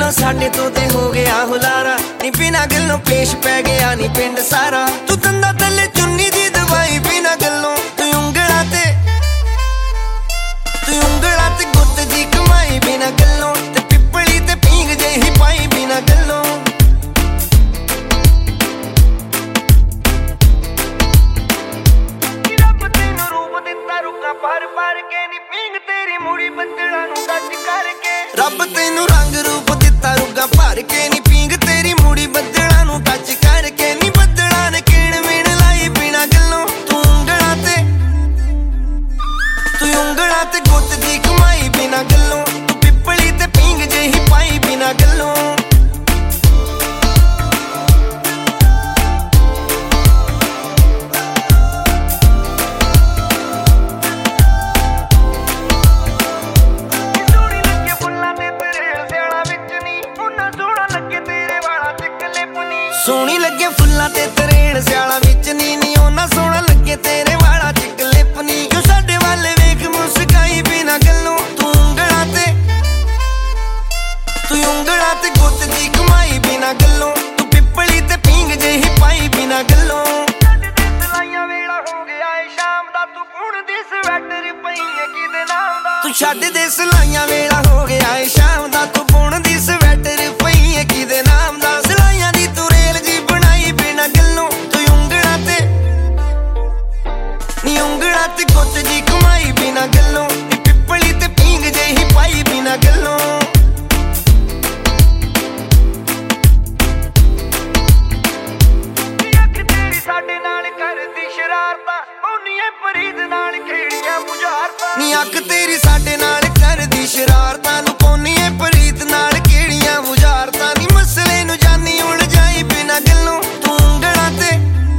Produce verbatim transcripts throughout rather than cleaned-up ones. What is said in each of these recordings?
गल्लों साडे तो ते हो गया हुलारा नी बिना गल्लों पेश पै गया नी पिंड सारा तू दंदा तले चुन्नी दी दवाई बिना गल्लों तू उंगला ते तू उंगला ते गुत्त दी कमाई बिना गल्लों ते पिपली ते पींग जेही पाई बिना गल्लों रब तैनू रूप दिता रुका भर भर के नी पींग तेरी मुड़ी बदला नू टच करके रब तैनू रंग रूप दिता रुका भर के नी पींग तेरी मुड़ी बदला नू टच करके नी बदला ने किण मिण लाई बिना गल्लों तू उंगला ते तू उंगला ते गुत्त दी कमाई बिना गल्लों तू पिपली ते पींग जेही पाई बिना गल्लों सोहनी लगे फुल्लां ते तरेड़ स्याला विच नी नी ओना सोहना लगे तेरे वाला चिक लिपनी जो साडे वाले वेख मुस्काई बिना गल्लों तू उंगला ते तू उंगला ते गुत्त दी कमाई बिना गल्लों तू पिपली ते पींग जेही पाई बिना गल्लों सलाइयां वेला हो गया है शाम दा तू पुण दी स्वेटर पई है किदे नाम दा तू छड्ड दे सलाइयां वेला हो गया है शाम दा तू पुण दी स्वेटर पई है किदे नाम दा सलाइयां दी तू रेल जी बनाई बिना गल्लों तू उंगला ते नी उंगला ते गुत्त दी कमाई बिना गल्लों नी पिपली ते पींग जेही पाई बिना गल्लों अख तेरी साडे नाल करदी शरारतां ओनिए फरीद नाल खेड़ियां बुझारतां नी अख तेरी साडे नाल करदी शरारतां नू पोनीए फरीद नाल खेड़ियां बुझारतां नी मसले नू जानी उलझाई बिना गल्लों तू उंगला ते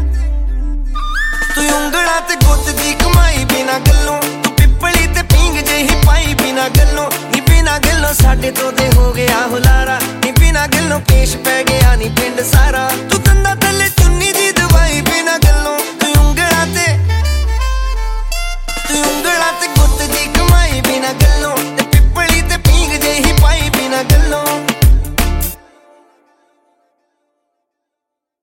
तू उंगला ते गुत्त दी कमाई बिना गल्लों तू पिपली ते पींग जेही पाई बिना गल्लों नी बिना गल्लों साडे तो ते हो गया हुलारा नी बिना गल्लों पेश पै गया नी पिंड सारा तू दंदा तले चुन्नी दी दवाई बिना